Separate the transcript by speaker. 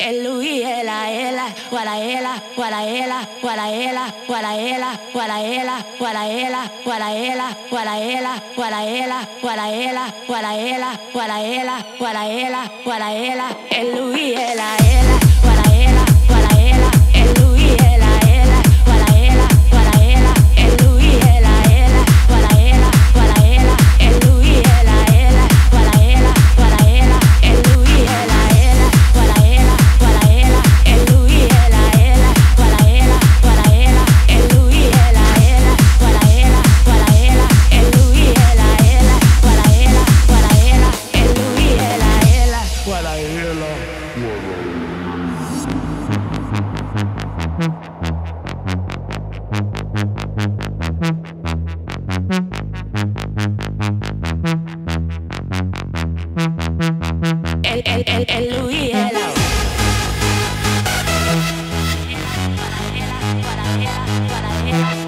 Speaker 1: El Luis, ela, guaraela, guaraela, guaraela, guaraela, guaraela, guaraela, guaraela, guaraela, guaraela, guaraela, guaraela, guaraela, guaraela, guaraela. El Luis, ela, guaraela, guaraela. El Luis, ela, guaraela, guaraela. El Luis, ela, guaraela, guaraela. El Luis, ela, guaraela, guaraela. El Luis, ela, guaraela, guaraela. El Luis, ela, guaraela, guaraela. El Luis, ela, guaraela, guaraela. El Luis, ela, guaraela, guaraela. El Luis, ela,
Speaker 2: Guaraela.
Speaker 1: el Luis, ela. Guaraela, guaraela, guaraela.